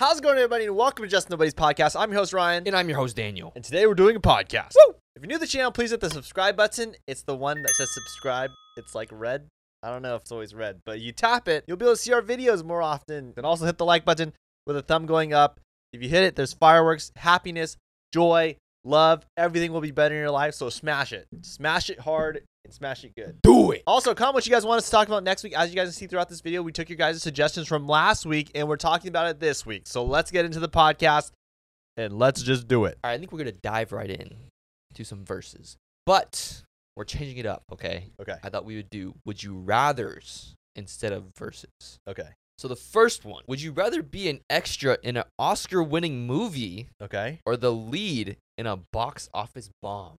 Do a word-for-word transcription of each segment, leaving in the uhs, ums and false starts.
How's it going, everybody? And welcome to Just Nobody's Podcast. I'm your host, Ryan. And I'm your host, Daniel. And today we're doing a podcast. Woo! If you're new to the channel, please hit the subscribe button. It's the one that says subscribe. It's like red. I don't know if it's always red, but you tap it, you'll be able to see our videos more often. And also hit the like button with a thumb going up. If you hit it, there's fireworks, happiness, joy, love. Everything will be better in your life, so smash it. Smash it hard and smash it good. Do it! Also, comment what you guys want us to talk about next week. As you guys can see throughout this video, we took your guys' suggestions from last week, and we're talking about it this week. So let's get into the podcast, and let's just do it. All right, I think we're going to dive right in to some verses. But we're changing it up, okay? Okay. I thought we would do Would You Rathers instead of verses. Okay. So the first one, would you rather be an extra in an Oscar-winning movie Okay. or the lead in a box office bomb?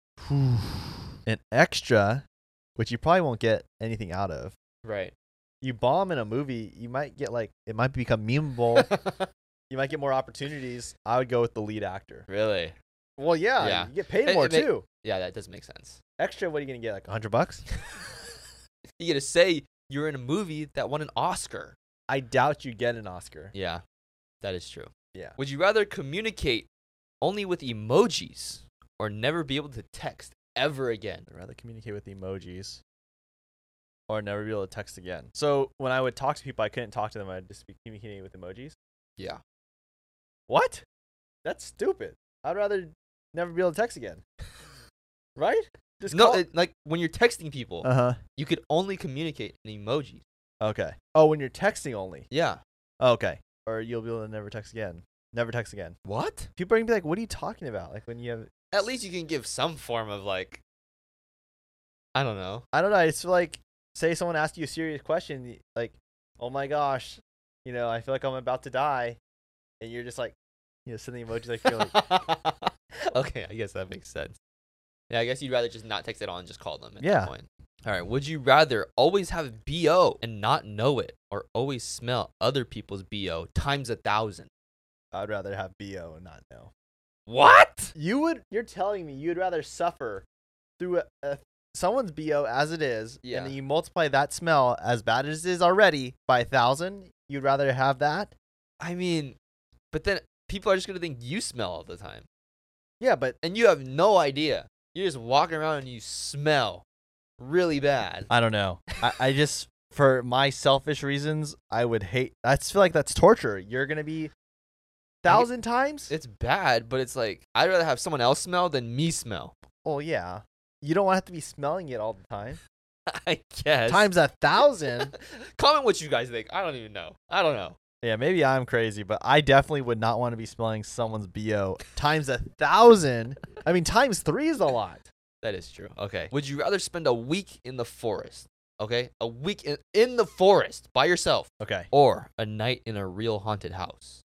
An extra, which you probably won't get anything out of. Right. You bomb in a movie, you might get like, it might become memeable. You might get more opportunities. I would go with the lead actor. Really? Well, yeah, Yeah. you get paid It- more it make- too. Yeah, that does make sense. Extra, what are you going to get? Like a hundred bucks? You get to say you're in a movie that won an Oscar. I doubt you get an Oscar. Yeah, that is true. Yeah. Would you rather communicate only with emojis or never be able to text ever again? I'd rather communicate with emojis or never be able to text again. So when I would talk to people, I couldn't talk to them. I'd just be communicating with emojis. Yeah. What? That's stupid. I'd rather never be able to text again. Right? Just No, call- it, like when you're texting people, Uh-huh. you could only communicate in emojis. Okay. Oh, when you're texting only. Yeah. Okay. Or you'll be able to never text again. Never text again. What? People are going to be like, what are you talking about? Like when you have... At least you can give some form of like, I don't know. I don't know. I just feel like, say someone asks you a serious question, like, oh my gosh, you know, I feel like I'm about to die. And you're just like, you know, sending emojis like you're like, Okay, I guess that makes sense. Yeah, I guess you'd rather just not text at all and just call them at Yeah. that point. All right, would you rather always have B O and not know it or always smell other people's B O times a thousand? I'd rather have B O and not know. What? You would, you're telling me you'd rather suffer through a, a, someone's B O as it is, Yeah. and then you multiply that smell as bad as it is already by a thousand. You'd rather have that? I mean, but then people are just going to think you smell all the time. Yeah, but And you have no idea. You're just walking around and you smell really bad. I don't know. I, I just, for my selfish reasons, I would hate. I just feel like that's torture. You're gonna be thousand times. It's bad, but it's like, I'd rather have someone else smell than me smell. Oh yeah, you don't want to have to be smelling it all the time. I guess. Times a thousand. Comment what you guys think. I don't even know. I don't know. Yeah, maybe I'm crazy, but I definitely would not want to be smelling someone's B O times a thousand. I mean, times three is a lot. That is true. Okay. Would you rather spend a week in the forest? Okay. A week in, in the forest by yourself Okay. or a night in a real haunted house?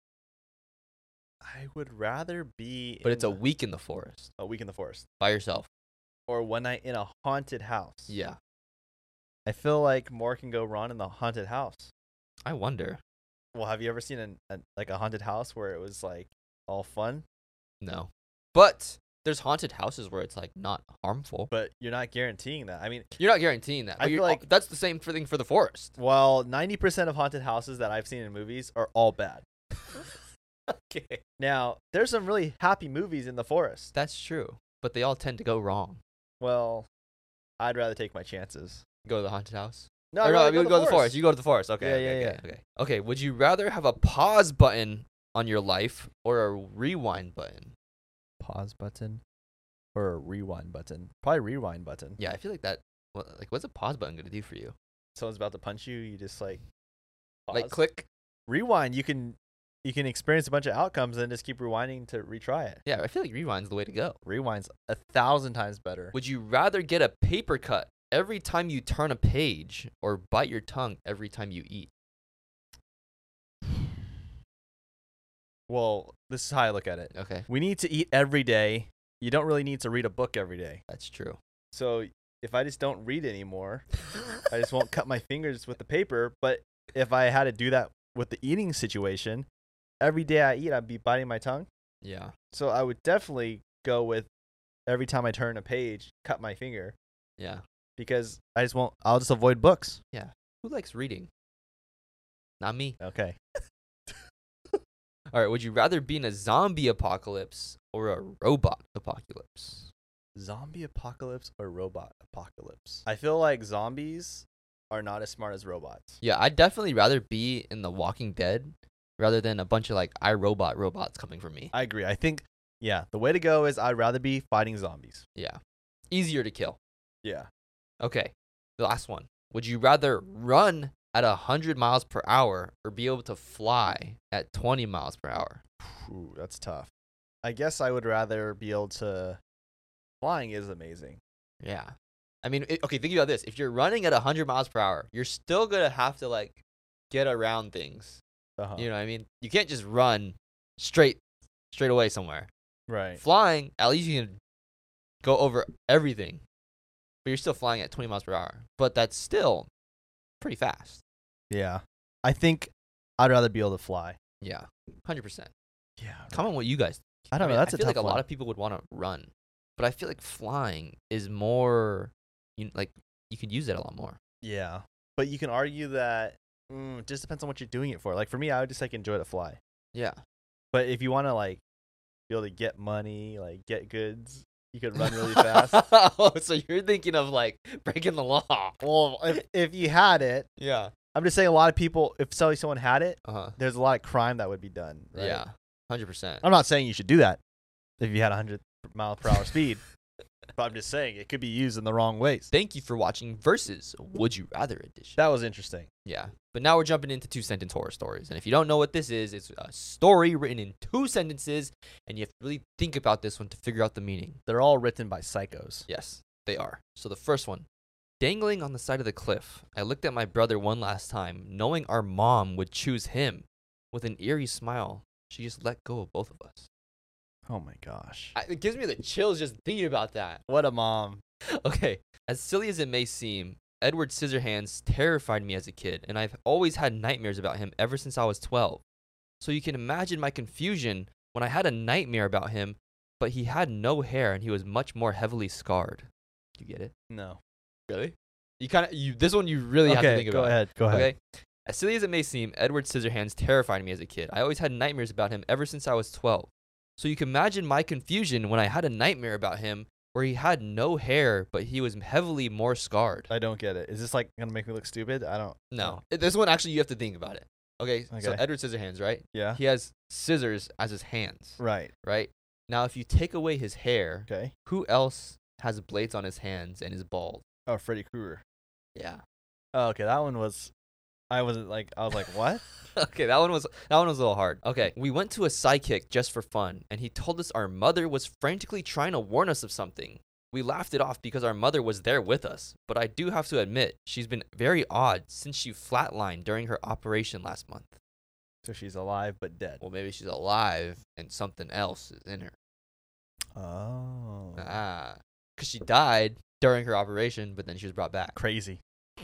I would rather be. But in it's a the- week in the forest a week in the forest by yourself. or one night in a haunted house. Yeah. I feel like more can go wrong in the haunted house. I wonder. Well, have you ever seen an, a like a haunted house where it was like all fun, No. But there's haunted houses where it's like not harmful. but you're not guaranteeing that? I mean, You're not guaranteeing that. I but feel you're- like- that's the same thing for the forest. well, ninety percent of haunted houses that I've seen in movies are all bad. Okay. Now, there's some really happy movies in the forest. That's true. But they all tend to go wrong. Well, I'd rather take my chances. Go to the haunted house. No, Or I'd no, rather you go go to to the forest. You go to the forest. Okay. Yeah, okay, yeah, okay, okay. Okay. Would you rather have a pause button on your life or a rewind button? Pause button or a rewind button? Probably rewind button. Yeah, I feel like that. Well, like, what's a pause button gonna do for you? Someone's about to punch you, you just like pause. Like, click. Rewind. You can you can experience a bunch of outcomes and just keep rewinding to retry it. Yeah, I feel like rewind's the way to go. Rewind's a thousand times better. Would you rather get a paper cut every time you turn a page or bite your tongue every time you eat? Well, this is how I look at it. Okay, We need to eat every day. You don't really need to read a book every day. that's true. So if I just don't read anymore, I just won't cut my fingers with the paper. But if I had to do that with the eating situation, every day I eat, I'd be biting my tongue. Yeah. So I would definitely go with every time I turn a page, cut my finger, Yeah. because I just won't, I'll just avoid books. Who likes reading? Not me. Okay. All right, would you rather be in a zombie apocalypse or a robot apocalypse? Zombie apocalypse or robot apocalypse? I feel like zombies are not as smart as robots. Yeah, I'd definitely rather be in The Walking Dead rather than a bunch of like iRobot robots coming for me. I agree. I think, yeah, the way to go is I'd rather be fighting zombies. Yeah. Easier to kill. Yeah. Okay. The last one. Would you rather run at one hundred miles per hour or be able to fly at twenty miles per hour? Ooh, that's tough. I guess I would rather be able to. Flying is amazing. Yeah. I mean, it, okay, think about this. If you're running at one hundred miles per hour, you're still going to have to like get around things. Uh-huh. You know what I mean? You can't just run straight straight away somewhere. Right. Flying, at least you can go over everything. But you're still flying at twenty miles per hour. But that's still pretty fast. Yeah. I think I'd rather be able to fly. Yeah. one hundred percent. Yeah. Comment what you guys I don't mean, know. That's I a feel tough like a one. lot of people would want to run. But I feel like flying is more you like you could use it a lot more. Yeah. But you can argue that mm, it just depends on what you're doing it for. Like for me, I would just like enjoy to fly. Yeah. But if you want to like be able to get money, like get goods, you could run really fast. Oh, so you're thinking of like breaking the law. Well, if, if you had it, Yeah. I'm just saying a lot of people, if so- someone had it, Uh-huh. there's a lot of crime that would be done. Right? Yeah. one hundred percent. I'm not saying you should do that if you had one hundred mile per hour speed, but I'm just saying it could be used in the wrong ways. Thank you for watching Versus Would You Rather Edition. That was interesting. Yeah. But now we're jumping into two sentence horror stories. And if you don't know what this is, it's a story written in two sentences, and you have to really think about this one to figure out the meaning. They're all written by psychos. Yes, they are. So the first one. Dangling on the side of the cliff, I looked at my brother one last time, knowing our mom would choose him. With an eerie smile, she just let go of both of us. Oh my gosh. I, it gives me the chills just thinking about that. What a mom. Okay, as silly as it may seem, Edward Scissorhands terrified me as a kid, and I've always had nightmares about him ever since I was twelve. So you can imagine my confusion when I had a nightmare about him, but he had no hair and he was much more heavily scarred. You get it? No. Really? You kind of you. This one you really have to Okay, think go about. ahead. Go ahead. Okay. As silly as it may seem, Edward Scissorhands terrified me as a kid. I always had nightmares about him ever since I was twelve. So you can imagine my confusion when I had a nightmare about him where he had no hair, but he was heavily more scarred. I don't get it. Is this like gonna make me look stupid? I don't. No. This one, actually, you have to think about it. Okay, so Okay. Edward Scissorhands, right? Yeah. He has scissors as his hands, Right. right? Now, if you take away his hair, Okay. who else has blades on his hands and is bald? Oh, Freddy Krueger. Yeah. Oh, okay. That one was. I wasn't like. I was like, what? Okay, that one was that one was a little hard. Okay, we went to a psychic just for fun, and he told us our mother was frantically trying to warn us of something. We laughed it off because our mother was there with us, but I do have to admit, she's been very odd since she flatlined during her operation last month. So she's alive but dead. Well, maybe she's alive and something else is in her. Oh. Ah, because she died during her operation, but then she was brought back. Crazy.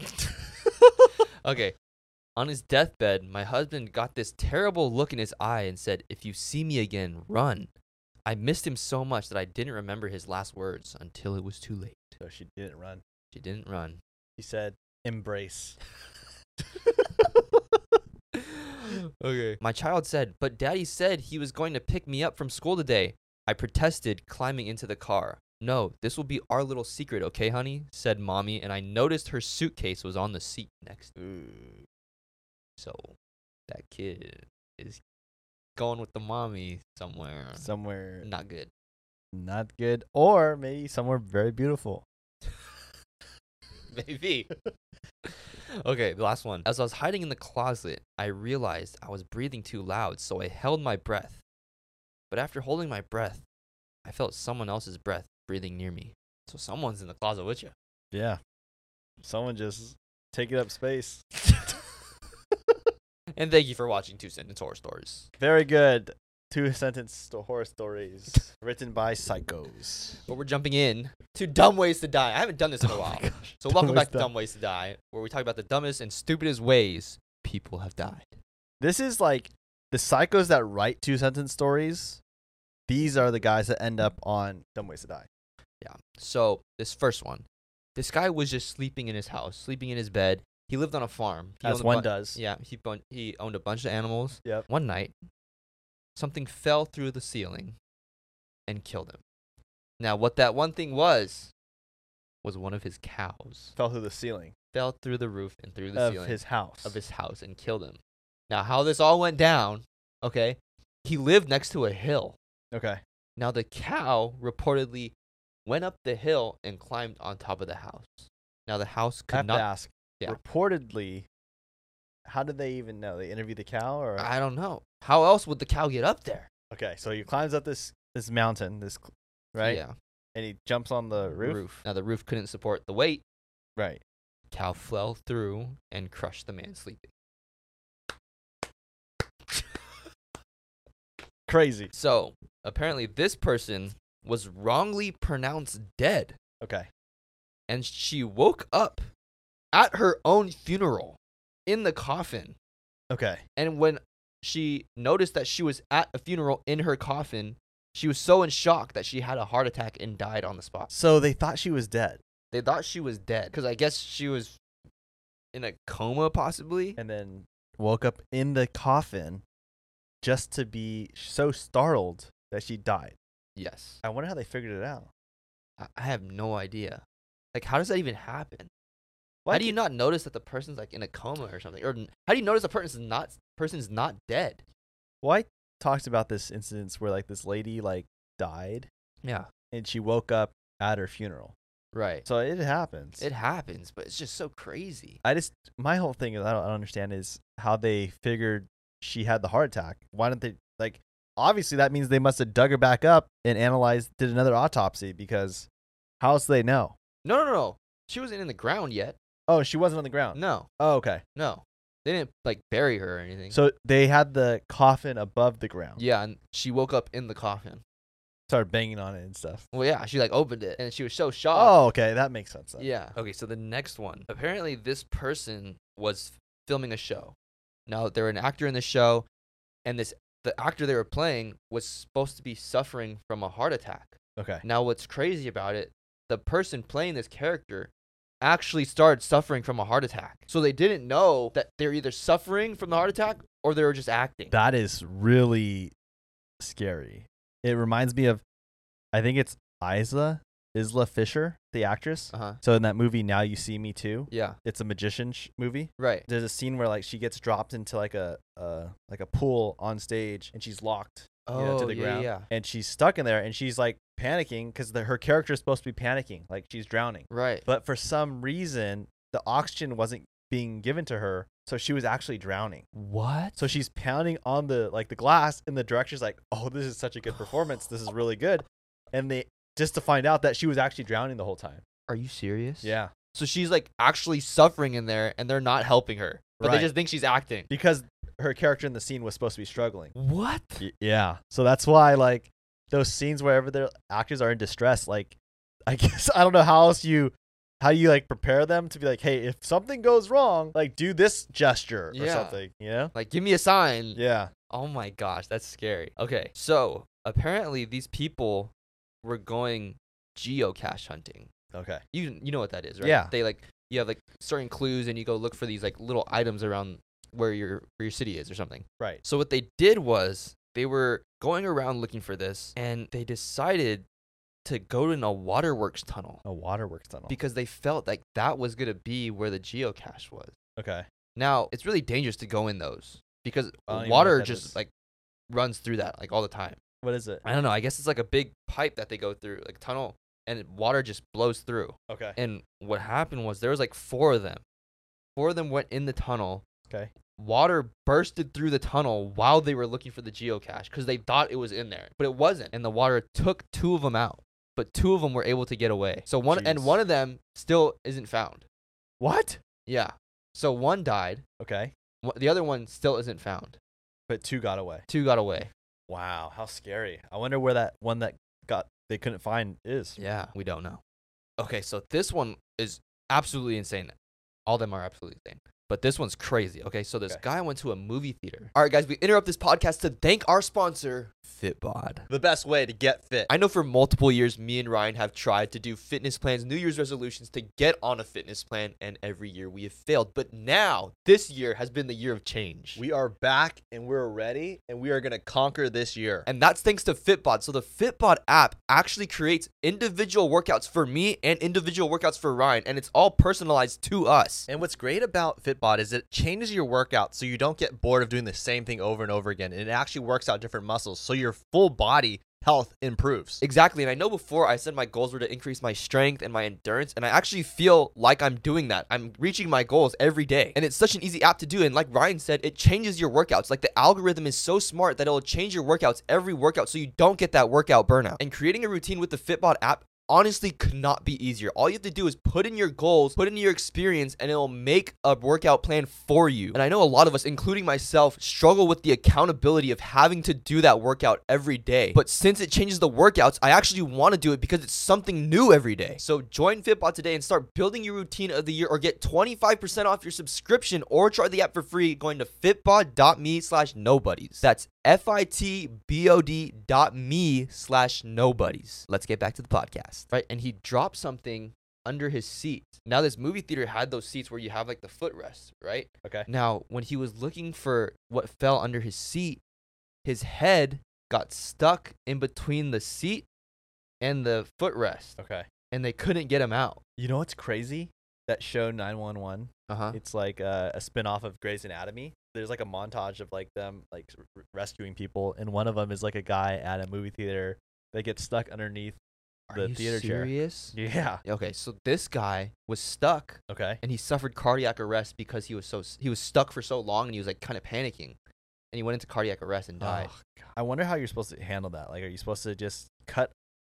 Okay. On his deathbed, my husband got this terrible look in his eye and said, "If you see me again, run." I missed him so much that I didn't remember his last words until it was too late. So she didn't run. She didn't run. She said, "Embrace." Okay. My child said, "But Daddy said he was going to pick me up from school today." I protested, climbing into the car. "No, this will be our little secret, okay, honey?" said Mommy, and I noticed her suitcase was on the seat next. Ooh. So that kid is going with the mommy somewhere. Somewhere Not good. not good, or maybe somewhere very beautiful. Maybe. Okay, the last one. As I was hiding in the closet, I realized I was breathing too loud, so I held my breath. But after holding my breath, I felt someone else's breath breathing near me. So someone's in the closet with you. Yeah. Someone just taking up space. And thank you for watching Two Sentence Horror Stories. Very good. Two sentence sto- horror stories written by psychos. But we're jumping in to Dumb Ways to Die. I haven't done this in a while. So welcome back to Dumb Ways to Die, where we talk about the dumbest and stupidest ways people have died. This is like the psychos that write two sentence stories. These are the guys that end up on Dumb Ways to Die. Yeah. So this first one, this guy was just sleeping in his house, sleeping in his bed. He lived on a farm. He As owned a one bun- does. Yeah. He bun- he owned a bunch of animals. Yep. One night, something fell through the ceiling and killed him. Now, what that one thing was, was one of his cows. Fell through the ceiling. Fell through the roof and through the of ceiling his house. of his house and killed him. Now, how this all went down, okay, he lived next to a hill. Okay. Now, the cow reportedly went up the hill and climbed on top of the house. Now, the house I could have not. to ask. Yeah. Reportedly, how did they even know? They interviewed the cow, or I don't know. How else would the cow get up there? okay? So he climbs up this this mountain, this cl- right, Yeah. and he jumps on the roof. Now, the roof couldn't support the weight. Right. Cow fell through and crushed the man sleeping. Crazy. So, apparently, this person was wrongly pronounced dead, Okay. and she woke up at her own funeral in the coffin. Okay. And when she noticed that she was at a funeral in her coffin, she was so in shock that she had a heart attack and died on the spot. So they thought she was dead, They thought she was dead because I guess she was in a coma, possibly. and then woke up in the coffin, just to be so startled that she died. Yes. I wonder how they figured it out. I I have no idea. Like, how does that even happen? How Why do you not notice that the person's like in a coma or something? Or n- how do you notice the person's not person's not dead? Well, I talked about this instance where like this lady like died Yeah. and she woke up at her funeral. Right. So it happens. It happens, but it's just so crazy. I just my whole thing is I don't, I don't understand is how they figured she had the heart attack. Why didn't they like? Obviously, that means they must have dug her back up and analyzed, did another autopsy because how else do they know? No, no, no, no. She wasn't in the ground yet. Oh, she wasn't on the ground. No, Oh, okay. no. They didn't like bury her or anything. So they had the coffin above the ground. yeah, and she woke up in the coffin. Started banging on it and stuff. Well, yeah, she like opened it and she was so shocked. Oh, okay. That makes sense. Then. Yeah. Okay, so the next one. Apparently, this person was filming a show. Now, they're an actor in the show, and this the actor they were playing was supposed to be suffering from a heart attack. Okay. Now, what's crazy about it, the person playing this character actually started suffering from a heart attack. So they didn't know that they're either suffering from the heart attack or they were just acting. That is really scary. It reminds me of, I think it's Isla, Isla Fisher, the actress. Uh-huh. So in that movie, Now You See Me Too, Yeah. it's a magician sh- movie. Right. There's a scene where like she gets dropped into like a uh, like a pool on stage and she's locked you know, to Oh, the yeah, ground yeah. and she's stuck in there and she's like panicking because her character is supposed to be panicking, like she's drowning. Right. But for some reason, the oxygen wasn't being given to her, so she was actually drowning. What? So she's pounding on the like the glass, and the director's like, "Oh, this is such a good performance. This is really good." And they just to find out that she was actually drowning the whole time. Are you serious? Yeah, So she's like actually suffering in there and they're not helping her. But Right. they just think she's acting. because her character in the scene was supposed to be struggling. What? Y- yeah, so that's why like those scenes wherever the actors are in distress, like I guess I don't know how else you how you like prepare them to be like, hey, if something goes wrong, like do this gesture or Yeah. something. You know? Like, give me a sign. Yeah. Oh my gosh, that's scary. Okay, so apparently these people were going geocache hunting. Okay. You you know what that is, right? Yeah. They like you have like certain clues and you go look for these like little items around where your where your city is or something. Right. So what they did was they were going around looking for this and they decided to go in a waterworks tunnel A waterworks tunnel. because they felt like that was going to be where the geocache was. okay. Now, it's really dangerous to go in those because I don't even know water what that just is. like runs through that like all the time. What is it? I don't know. I guess it's like a big pipe that they go through, like tunnel, and it- water just blows through. Okay. And what happened was there was like four of them. Four of them went in the tunnel. Okay. Water bursted through the tunnel while they were looking for the geocache because they thought it was in there, but it wasn't. And the water took two of them out, but two of them were able to get away. So one and Jeez. one of them still isn't found. What? Yeah. So one died. Okay. One- The other one still isn't found. But two got away. Two got away. Wow, how scary. I wonder where that one that got they couldn't find is. Yeah, we don't know. Okay, so this one is absolutely insane. All of them are absolutely insane. But this one's crazy. Okay, so this Okay. guy went to a movie theater. All right, guys, we interrupt this podcast to thank our sponsor, Fitbod. The best way to get fit. I know for multiple years, me and Ryan have tried to do fitness plans, New Year's resolutions to get on a fitness plan, and every year we have failed. But now, this year has been the year of change. We are back and we're ready and we are going to conquer this year. And that's thanks to Fitbod. So the Fitbod app actually creates individual workouts for me and individual workouts for Ryan, and it's all personalized to us. And what's great about Fitbod is it changes your workout so you don't get bored of doing the same thing over and over again. And it actually works out different muscles so your full body health improves. Exactly. And I know before I said my goals were to increase my strength and my endurance, and I actually feel like I'm doing that. I'm reaching my goals every day. And it's such an easy app to do. And like Ryan said, it changes your workouts. Like the algorithm is so smart that it'll change your workouts every workout so you don't get that workout burnout. And creating a routine with the Fitbod app honestly could not be easier. All you have to do is put in your goals, put in your experience, and it'll make a workout plan for you. And I know a lot of us, including myself, struggle with the accountability of having to do that workout every day. But since it changes the workouts, I actually want to do it because it's something new every day. So join Fitbod today and start building your routine of the year, or get twenty-five percent off your subscription, or try the app for free going to fitbod.me slash nobodies. That's F-I-T-B-O-D dot me slash nobodies. Let's get back to the podcast. Right, and he dropped something under his seat. Now, this movie theater had those seats where you have like the footrest, right? Okay. Now, when he was looking for what fell under his seat, his head got stuck in between the seat and the footrest, Okay. and they couldn't get him out. You know what's crazy? That show nine one one, Uh-huh. it's like a, a spin-off of Grey's Anatomy. There's like a montage of like them like r- rescuing people, and one of them is like a guy at a movie theater that gets stuck underneath Are the you theater chair. serious? Yeah. Okay, so this guy was stuck, Okay. and he suffered cardiac arrest because he was so he was stuck for so long, and he was like kind of panicking, and he went into cardiac arrest and died. Oh, God. I wonder how you're supposed to handle that. Like, are you supposed to just cut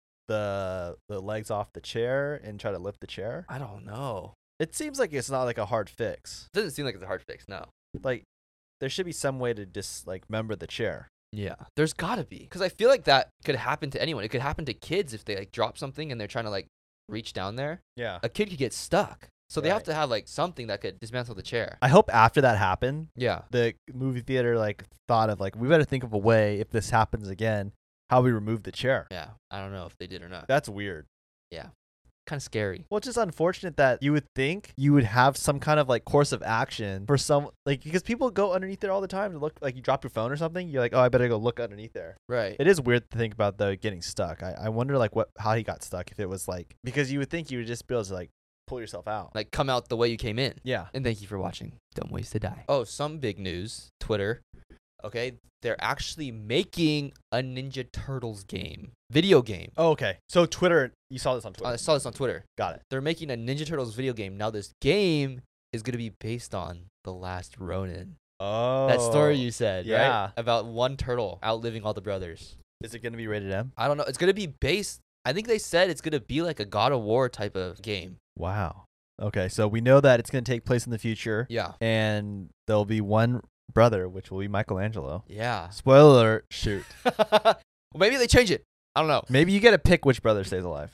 the the legs off the chair and try to lift the chair? I don't know. It seems like it's not like a hard fix. Doesn't seem like it's a hard fix, no. Like, there should be some way to just like member the chair. Yeah, there's gotta be, because I feel like that could happen to anyone. It could happen to kids if they like drop something and they're trying to like reach down there. Yeah. A kid could get stuck, so they have Right. to have like something that could dismantle the chair. I hope after that happened, Yeah, the movie theater like thought of like, we better think of a way if this happens again, how we remove the chair. yeah. I don't know if they did or not. That's weird. Kind of scary. Well, it's just unfortunate that you would think you would have some kind of like course of action for some, like, because people go underneath there all the time to look, like you drop your phone or something, you're like, oh, I better go look underneath there. Right. It is weird to think about though getting stuck. I, I wonder like what how he got stuck, if it was like, because you would think you would just be able to like pull yourself out. Like come out the way you came in. Yeah. And thank you for watching Dumb Ways to Die. Oh, some big news. Twitter. Okay, they're actually making a Ninja Turtles game. Video game. Oh, okay. So Twitter, you saw this on Twitter. I saw this on Twitter. Got it. They're making a Ninja Turtles video game. Now this game is going to be based on The Last Ronin. Oh. That story you said, yeah. right? About one turtle outliving all the brothers. Is it going to be rated M? I don't know. It's going to be based, I think they said it's going to be like a God of War type of game. Wow. Okay, so we know that it's going to take place in the future, Yeah. and there'll be one brother, which will be Michelangelo. Yeah. Spoiler alert, shoot. Well, maybe they change it. I don't know. Maybe you get to pick which brother stays alive.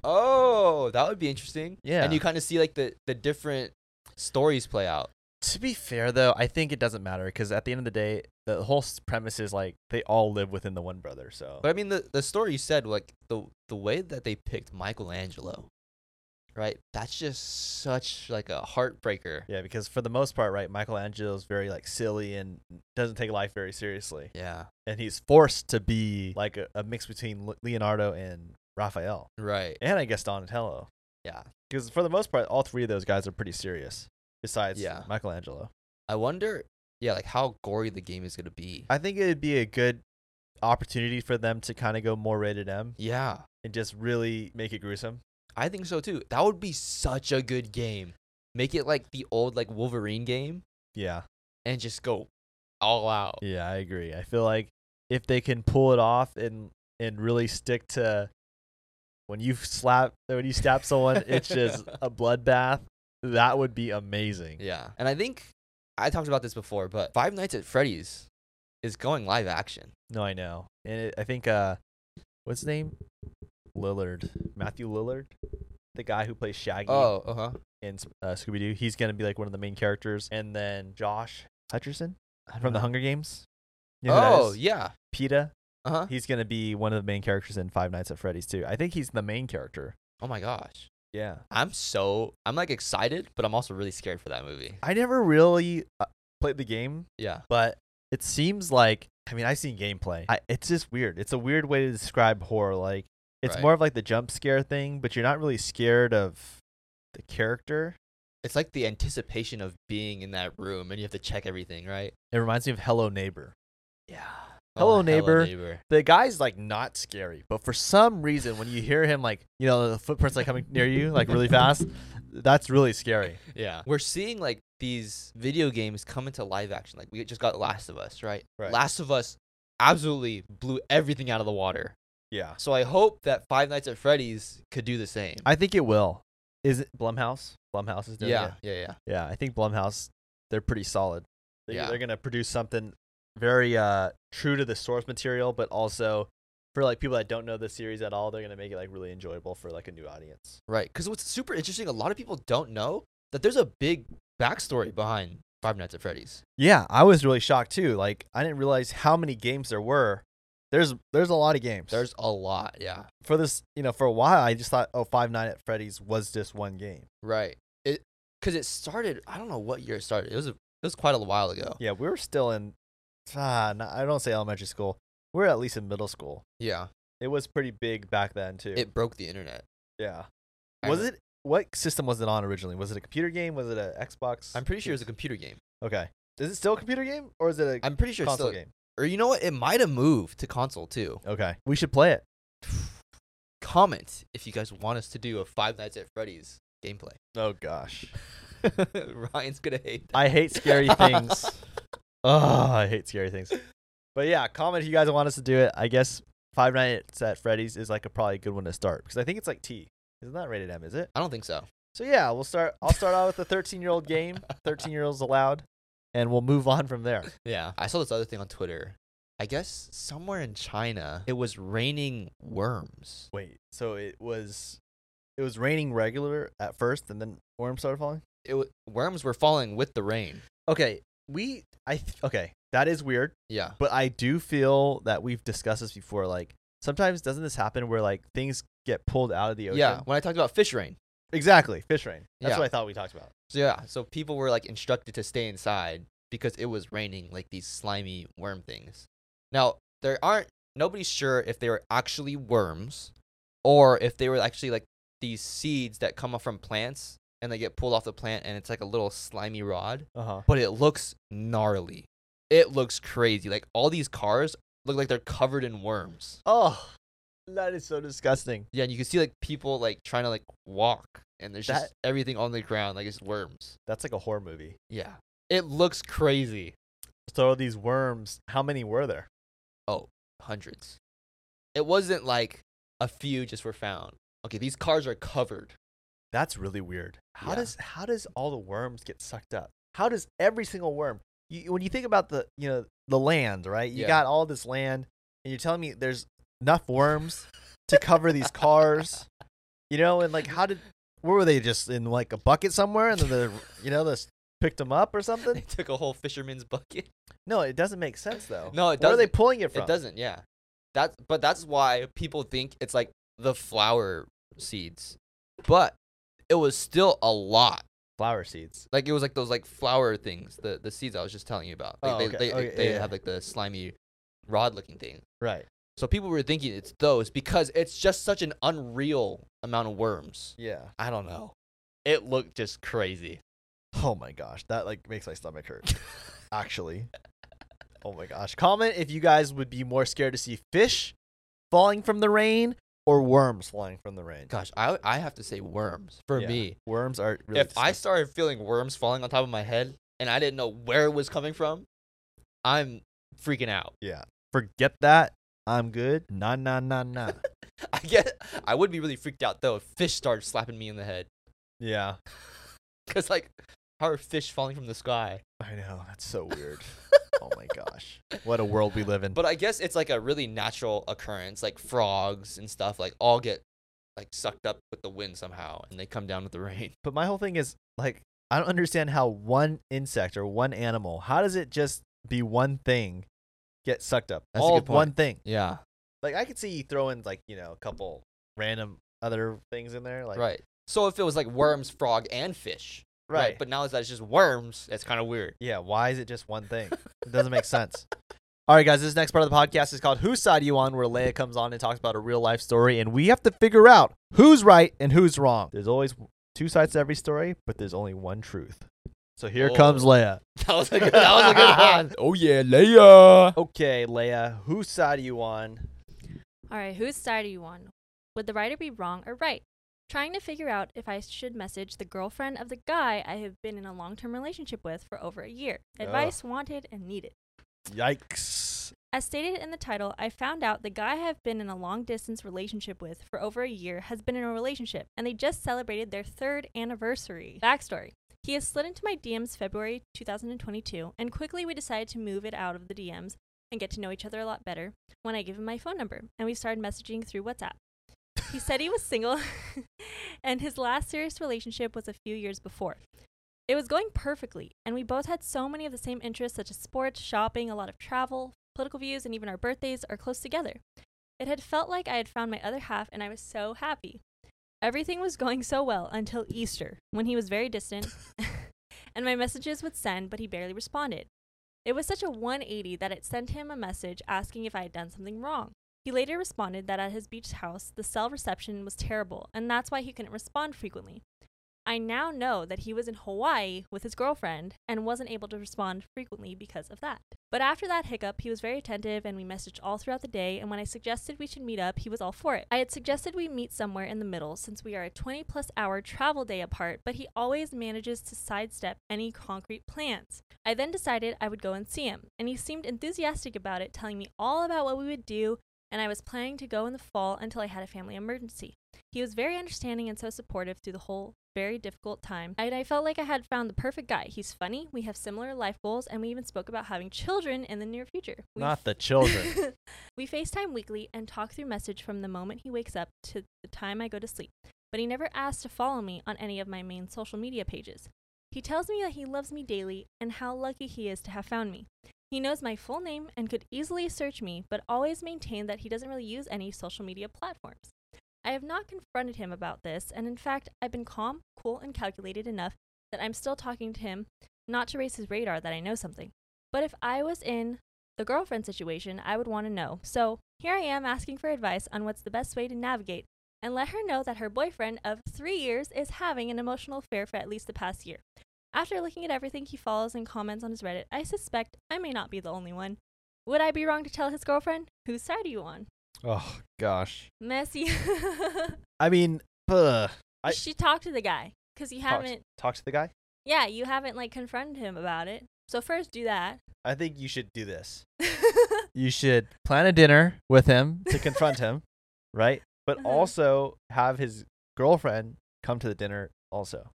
Oh, that would be interesting. Yeah. And you kind of see like the, the different stories play out. To be fair, though, I think it doesn't matter, because at the end of the day, the whole s- premise is like they all live within the one brother. So But I mean, the, the story you said, like the the way that they picked Michelangelo, right? That's just such like a heartbreaker. yeah, because for the most part, right, Michelangelo's very like silly and doesn't take life very seriously, Yeah. and he's forced to be like a, a mix between Le- Leonardo and Raphael, Right. and I guess Donatello. Yeah. Because for the most part, all three of those guys are pretty serious. Besides Yeah. Michelangelo, I wonder, yeah, like how gory the game is gonna be. I think it'd be a good opportunity for them to kind of go more rated M Yeah. and just really make it gruesome. I think so too. That would be such a good game. Make it like the old like Wolverine game Yeah. and just go all out. Yeah, I agree. I feel like if they can pull it off and and really stick to when you slap when you stab someone, it's just a bloodbath. That would be amazing. Yeah. And I think I talked about this before, but Five Nights at Freddy's is going live action. No, I know. And it, I think uh what's his name? Lillard. Matthew Lillard, the guy who plays Shaggy Oh, uh-huh. in uh, Scooby Doo. He's going to be like one of the main characters, and then Josh Hutcherson I don't from the know. Hunger Games. You know who that Oh, is? yeah. PETA. Uh huh. He's gonna be one of the main characters in Five Nights at Freddy's too. I think he's the main character. Oh my gosh. Yeah. I'm so I'm like excited, but I'm also really scared for that movie. I never really uh, played the game, Yeah. but it seems like, I mean, I've seen gameplay. I, it's just weird. It's a weird way to describe horror. Like, it's Right. more of like the jump scare thing, but you're not really scared of the character. It's like the anticipation of being in that room and you have to check everything, right? It reminds me of Hello Neighbor. Yeah. Hello, Neighbor. The guy's like not scary, but for some reason, when you hear him, like, you know, the footprints like coming near you, like really fast, that's really scary. Yeah. We're seeing like these video games come into live action. Like we just got Last of Us, right? Right. Last of Us absolutely blew everything out of the water. Yeah. So I hope that Five Nights at Freddy's could do the same. I think it will. Is it Blumhouse? Blumhouse is doing yeah, it. yeah, yeah. Yeah, I think Blumhouse, they're pretty solid. They, Yeah. They're going to produce something very uh, true to the source material, but also for like people that don't know the series at all, they're going to make it like really enjoyable for like a new audience. Right. Because what's super interesting, a lot of people don't know that there's a big backstory behind Five Nights at Freddy's. Yeah, I was really shocked too. Like, I didn't realize how many games there were. There's there's a lot of games. There's a lot, yeah. For this, you know, for a while, I just thought, oh, Five Nights at Freddy's was just one game. Right. It because it started. I don't know what year it started. It was a, it was quite a while ago. Yeah, we were still in. Ah, no, I don't say elementary school. We we're at least in middle school. Yeah. It was pretty big back then too. It broke the internet. Yeah. I Was re- it? What system was it on originally? Was it a computer game? Was it a Xbox? I'm pretty sure it was a computer game. Okay. Is it still a computer game or is it a I'm pretty sure it's console still game? Or you know what? It might have moved to console too. Okay. We should play it. Comment if you guys want us to do a Five Nights at Freddy's gameplay. Oh gosh. Ryan's gonna hate that. I hate scary things. Oh, I hate scary things. But yeah, comment if you guys want us to do it. I guess Five Nights at Freddy's is like a probably a good one to start because I think it's like T. Isn't that rated M? Is it? I don't think so. So yeah, we'll start. I'll start out with the thirteen-year-old game. thirteen-year-olds allowed, and we'll move on from there. Yeah. I saw this other thing on Twitter. I guess somewhere in China it was raining worms. Wait, so it was, it was raining regular at first, and then worms started falling. It w- worms were falling with the rain. Okay, we I th- okay, that is weird, Yeah. but I do feel that we've discussed this before. Like sometimes doesn't this happen where like things get pulled out of the ocean? Yeah. When I talked about fish rain. exactly. Fish rain. That's Yeah. what I thought we talked about. So yeah. So people were like instructed to stay inside because it was raining like these slimy worm things. Now there aren't nobody's sure if they were actually worms or if they were actually like these seeds that come up from plants and they get pulled off the plant and it's like a little slimy rod. Uh huh. But it looks gnarly. It looks crazy. Like all these cars look like they're covered in worms. Oh, that is so disgusting. Yeah, and you can see like people like trying to like walk and there's just That- everything on the ground like it's worms. That's like a horror movie. Yeah. It looks crazy. So these worms, how many were there? Oh, hundreds. It wasn't like a few just were found. Okay, these cars are covered. That's really weird. How Yeah. does how does all the worms get sucked up? How does every single worm? You, when you think about the you know the land, right? You Yeah. got all this land, and you're telling me there's enough worms to cover these cars, you know? And like, how did? Where were they? Just in like a bucket somewhere, and then the you know the picked them up or They something? took a whole fisherman's bucket. No, it doesn't make sense though. No, it Where are they doesn't. pulling it from? It doesn't, yeah. That's but that's why people think it's like the flower seeds. But it was still a lot. Flower seeds. Like it was like those like flower things, the the seeds I was just telling you about. Like Oh, they okay. they, Okay, they yeah, have yeah. like the slimy rod looking thing. Right. So people were thinking it's those because it's just such an unreal amount of worms. Yeah. I don't know. It looked just crazy. Oh my gosh, that like makes my stomach hurt. Actually. Oh my gosh. Comment if you guys would be more scared to see fish falling from the rain or worms flying from the rain. Gosh, I I have to say worms for Yeah, me. Worms are really If I disgusting. started feeling worms falling on top of my head and I didn't know where it was coming from, I'm freaking out. Yeah. Forget that. I'm good. Nah nah nah nah. I get I would be really freaked out though if fish started slapping me in the head. Yeah. Cuz like how are fish falling from the sky? I know. That's so weird. Oh my gosh. What a world we live in. But I guess it's like a really natural occurrence. Like frogs and stuff like all get like sucked up with the wind somehow and they come down with the rain. But my whole thing is like I don't understand how one insect or one animal, how does it just be one thing get sucked up. That's a All good of one point. thing. Yeah. Like I could see you throwing like you know a couple random other things in there. Like Right. So if it was like worms, frog, and fish. Right. But now that it's just worms, that's kind of weird. Yeah. Why is it just one thing? It doesn't make sense. All right, guys. This next part of the podcast is called "Whose Side Are You On?" where Leia comes on and talks about a real life story, and we have to figure out who's right and who's wrong. There's always two sides to every story, but there's only one truth. So here Oh. comes Leia. That was a good, that was a good one. Oh yeah, Leia. Okay, Leia. Whose side are you on? All right, whose side are you on? Would the writer be wrong or right? Trying to figure out if I should message the girlfriend of the guy I have been in a long-term relationship with for over a year. Advice wanted and needed. Yikes. As stated in the title, I found out the guy I have been in a long-distance relationship with for over a year has been in a relationship, and they just celebrated their third anniversary. Backstory. He has slid into my D Ms February two thousand twenty-two, and quickly we decided to move it out of the D Ms and get to know each other a lot better when I gave him my phone number, and we started messaging through WhatsApp. He said he was single, and his last serious relationship was a few years before. It was going perfectly, and we both had so many of the same interests such as sports, shopping, a lot of travel, political views, and even our birthdays are close together. It had felt like I had found my other half, and I was so happy. Everything was going so well until Easter, when he was very distant, and my messages would send, but he barely responded. It was such a one eighty that it sent him a message asking if I had done something wrong. He later responded that at his beach house, the cell reception was terrible, and that's why he couldn't respond frequently. I now know that he was in Hawaii with his girlfriend and wasn't able to respond frequently because of that. But after that hiccup, he was very attentive and we messaged all throughout the day, and when I suggested we should meet up, he was all for it. I had suggested we meet somewhere in the middle since we are a twenty plus hour travel day apart, but he always manages to sidestep any concrete plans. I then decided I would go and see him, and he seemed enthusiastic about it, telling me all about what we would do, and I was planning to go in the fall until I had a family emergency. He was very understanding and so supportive through the whole very difficult time. And I felt like I had found the perfect guy. He's funny, we have similar life goals, and we even spoke about having children in the near future. We Not the children. We FaceTime weekly and talk through message from the moment he wakes up to the time I go to sleep. But he never asked to follow me on any of my main social media pages. He tells me that he loves me daily and how lucky he is to have found me. He knows my full name and could easily search me, but always maintained that he doesn't really use any social media platforms. I have not confronted him about this, and in fact, I've been calm, cool, and calculated enough that I'm still talking to him, not to raise his radar that I know something. But if I was in the girlfriend situation, I would want to know. So here I am asking for advice on what's the best way to navigate and let her know that her boyfriend of three years is having an emotional affair for at least the past year. After looking at everything he follows and comments on his Reddit, I suspect I may not be the only one. Would I be wrong to tell his girlfriend? Whose side are you on? Oh, gosh. Messy. I mean, ugh. I- You should talk to the guy, because you Talk, haven't, talk to the guy? yeah, you haven't, like, confronted him about it. So first do that. I think you should do this. You should plan a dinner with him to confront him, right? But Uh-huh. also have his girlfriend come to the dinner also.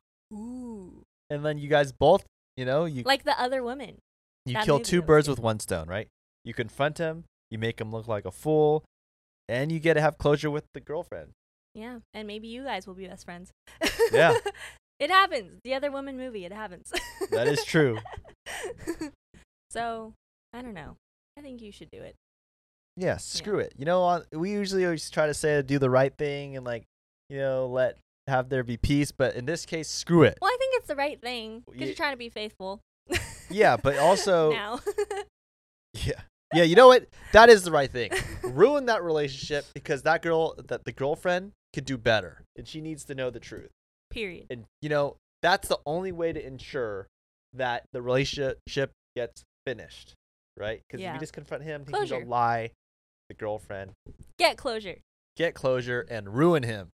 Ooh. And then you guys both, you know, you Like the other woman. you that kill movie two that was birds good. with one stone, right? You confront him, you make him look like a fool, and you get to have closure with the girlfriend. Yeah, and maybe you guys will be best friends. Yeah. It happens. The other woman movie, it happens. That is true. So, I don't know. I think you should do it. Yeah, screw it. You know, on, we usually always try to say to do the right thing and like, you know, let have there be peace, but in this case, screw it. Well, I think it's the right thing because Ye- you're trying to be faithful. Yeah, but also now. yeah. Yeah, you know what? That is the right thing. Ruin that relationship because that girl, that the girlfriend could do better and she needs to know the truth. Period. And you know, that's the only way to ensure that the relationship gets finished, right? Because if Yeah. you just confront him, he Closure. can go lie, the girlfriend, Get closure. get closure, and ruin him.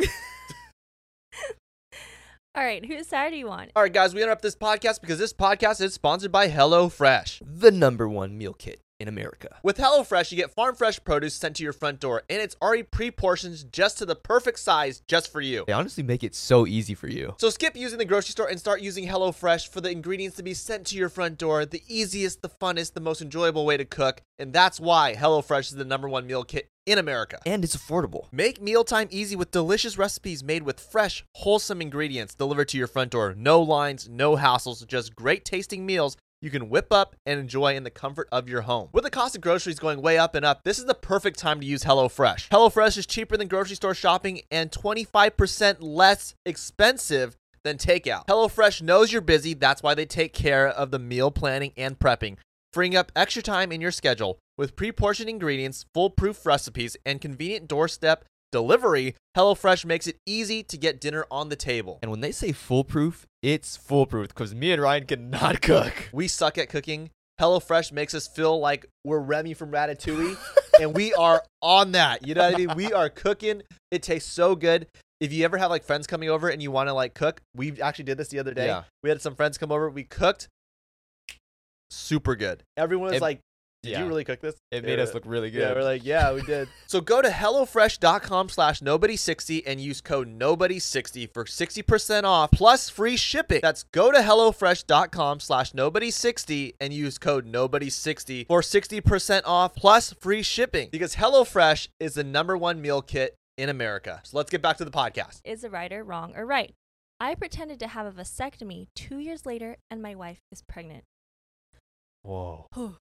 All right, whose side are you on? All right, guys, we interrupt this podcast because this podcast is sponsored by HelloFresh. The number one meal kit in America. With HelloFresh, you get farm fresh produce sent to your front door, and it's already pre-portioned just to the perfect size just for you. They honestly make it so easy for you. So skip using the grocery store and start using HelloFresh for the ingredients to be sent to your front door. The easiest, the funnest, the most enjoyable way to cook, and that's why HelloFresh is the number one meal kit in America. And it's affordable. Make mealtime easy with delicious recipes made with fresh, wholesome ingredients delivered to your front door. No lines, no hassles, just great tasting meals you can whip up and enjoy in the comfort of your home. With the cost of groceries going way up and up, this is the perfect time to use HelloFresh. HelloFresh is cheaper than grocery store shopping and twenty-five percent less expensive than takeout. HelloFresh knows you're busy. That's why they take care of the meal planning and prepping, freeing up extra time in your schedule. With pre-portioned ingredients, foolproof recipes, and convenient doorstep delivery, HelloFresh makes it easy to get dinner on the table. And when they say foolproof, it's foolproof because me and Ryan cannot cook. We suck at cooking. HelloFresh makes us feel like we're Remy from Ratatouille, and we are on that. You know what I mean? We are cooking. It tastes so good. If you ever have like friends coming over and you want to like cook, we actually did this the other day. Yeah. We had some friends come over. We cooked. Super good. Everyone was It- like, did yeah. you really cook this? It made Yeah. us look really good. Yeah, we're like, yeah, we did. So go to HelloFresh.com slash nobody sixty and use code nobody sixty for sixty percent off plus free shipping. That's go to HelloFresh.com slash nobody sixty and use code nobody sixty for sixty percent off plus free shipping because HelloFresh is the number one meal kit in America. So let's get back to the podcast. Is the writer wrong or right? I pretended to have a vasectomy two years later, and my wife is pregnant. Whoa.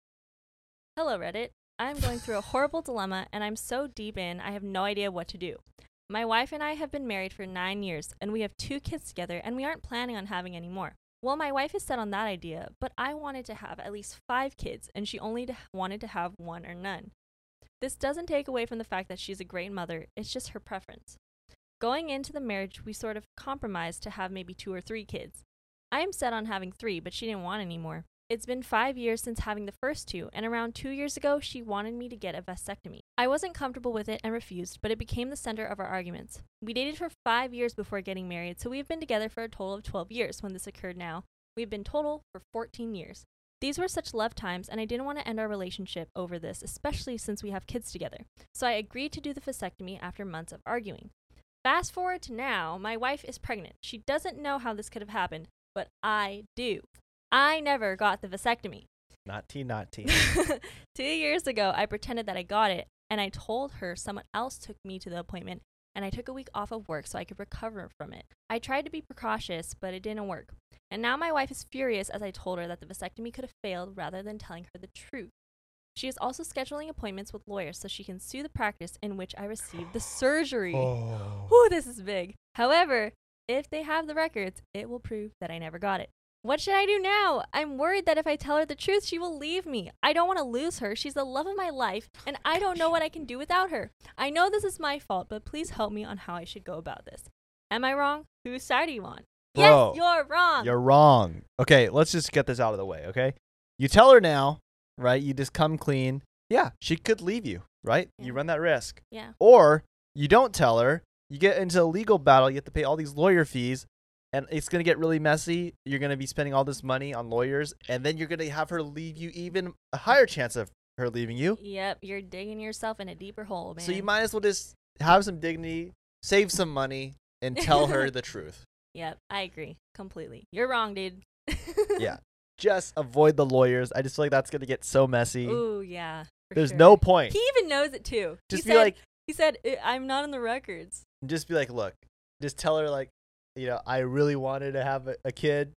Hello, Reddit. I'm going through a horrible dilemma, and I'm so deep in, I have no idea what to do. My wife and I have been married for nine years, and we have two kids together, and we aren't planning on having any more. Well, my wife is set on that idea, but I wanted to have at least five kids, and she only to- wanted to have one or none. This doesn't take away from the fact that she's a great mother, it's just her preference. Going into the marriage, we sort of compromised to have maybe two or three kids. I am set on having three, but she didn't want any more. It's been five years since having the first two, and around two years ago, she wanted me to get a vasectomy. I wasn't comfortable with it and refused, but it became the center of our arguments. We dated for five years before getting married, so we've been together for a total of twelve years when this occurred now. We've been total for fourteen years. These were such love times, and I didn't want to end our relationship over this, especially since we have kids together. So I agreed to do the vasectomy after months of arguing. Fast forward to now, my wife is pregnant. She doesn't know how this could have happened, but I do. I never got the vasectomy. Not tea, not tea. Two years ago, I pretended that I got it, and I told her someone else took me to the appointment, and I took a week off of work so I could recover from it. I tried to be precautious, but it didn't work. And now my wife is furious as I told her that the vasectomy could have failed rather than telling her the truth. She is also scheduling appointments with lawyers so she can sue the practice in which I received the surgery. Oh. Whew, this is big. However, if they have the records, it will prove that I never got it. What should I do now? I'm worried that if I tell her the truth, she will leave me. I don't want to lose her. She's the love of my life, and I don't know what I can do without her. I know this is my fault, but please help me on how I should go about this. Am I wrong? Whose side are you on? Bro, Yes, you're wrong. You're wrong. Okay, let's just get this out of the way, okay? You tell her now, right? You just come clean. Yeah, she could leave you, right? Yeah. You run that risk. Yeah. Or you don't tell her. You get into a legal battle. You have to pay all these lawyer fees. And it's going to get really messy. You're going to be spending all this money on lawyers. And then you're going to have her leave you, even a higher chance of her leaving you. Yep, you're digging yourself in a deeper hole, man. So you might as well just have some dignity, save some money, and tell her the truth. Yep, I agree completely. You're wrong, dude. Yeah. Just avoid the lawyers. I just feel like that's going to get so messy. Ooh, yeah. for There's sure. no point. He even knows it too. Just he be said, like, he said, "I- I'm not in the records. just be like, look, just tell her like, you know, I really wanted to have a, a kid,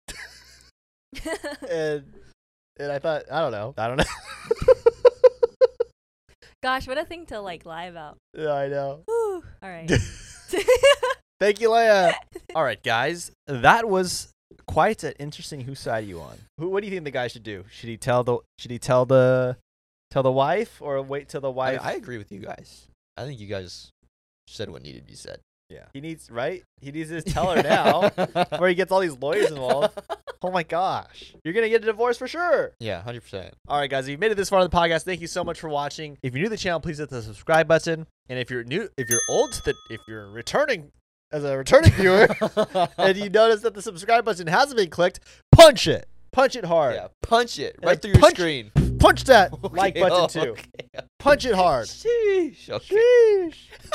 and and I thought, I don't know, I don't know. Gosh, what a thing to like lie about. Yeah, I know. Whew. All right. Thank you, Leia. All right, guys, that was quite an interesting. Whose side are you on? Who? What do you think the guy should do? Should he tell the? Should he tell the? Tell the wife, or wait till the I, wife? I agree with you guys. I think you guys said what needed to be said. Yeah. He needs right. He needs to just tell her now, before he gets all these lawyers involved. Oh my gosh, you're gonna get a divorce for sure. Yeah, one hundred percent. All right, guys, if you've made it this far in the podcast, thank you so much for watching. If you're new to the channel, please hit the subscribe button. And if you're new, if you're old, to the, if you're returning as a returning viewer, and you notice that the subscribe button hasn't been clicked, punch it, punch it hard, Yeah, punch it Yeah, right through your punch- screen. punch that Okay, like button oh, too, okay. punch it hard. Sheesh. Okay. Sheesh.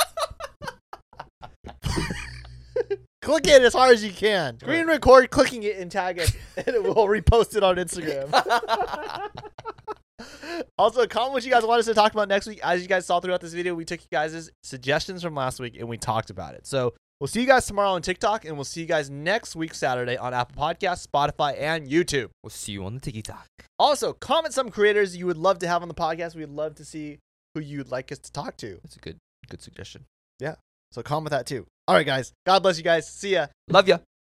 Click it as hard as you can. Screen record, clicking it and tag it, and it will repost it on Instagram. Also, comment what you guys want us to talk about next week. As you guys saw throughout this video, we took you guys' suggestions from last week and we talked about it. So We'll see you guys tomorrow on TikTok, and we'll see you guys next week Saturday on Apple Podcasts, Spotify, and YouTube. We'll see you on the TikTok. Also, comment some creators you would love to have on the podcast. We'd love to see who you'd like us to talk to. That's a good, good suggestion. So comment that too. All right, guys. God bless you guys. See ya. Love ya.